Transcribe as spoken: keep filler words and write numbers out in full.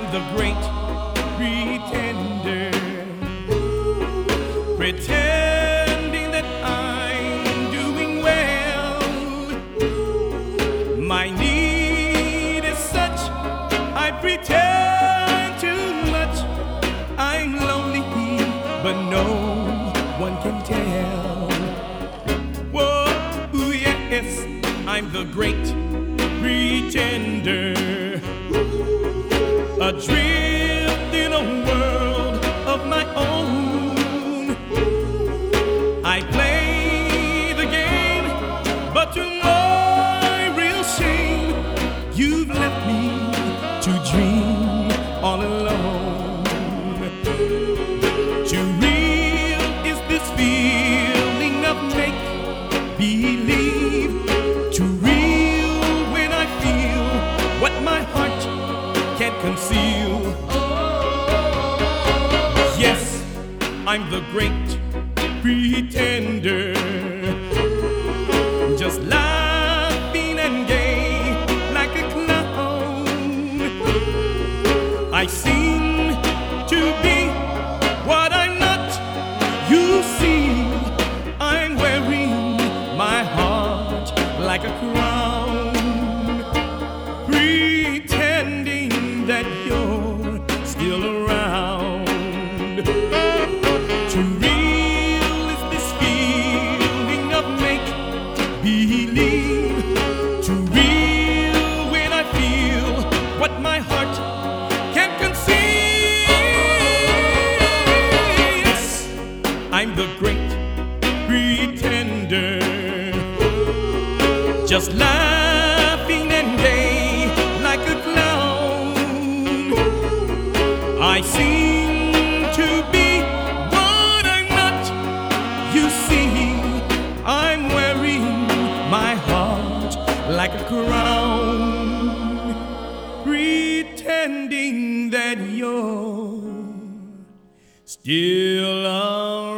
the great pretender, pretending that I'm doing well. My need is such, I pretend too much. I'm lonely, but no one can tell. Whoa, yes, I'm the great pretender, adrift in a world of my own. I play the game, but to my real shame, you've left me to dream all alone. Too real is this feeling of make-believe. Too real when I feel what my heart can't conceal. Yes, I'm the great pretender, just laughing and gay like a clown. I seem to be what I'm not. You see, I'm wearing my heart like a crown, pretending that you're still around. Too real is this feeling of make-believe. Too real when I feel what my heart can't conceive. Yes, I'm the great pretender, just laughing and gay like a clown. I seem to be what I'm not. You see, I'm wearing my heart like a crown, pretending that you're still around.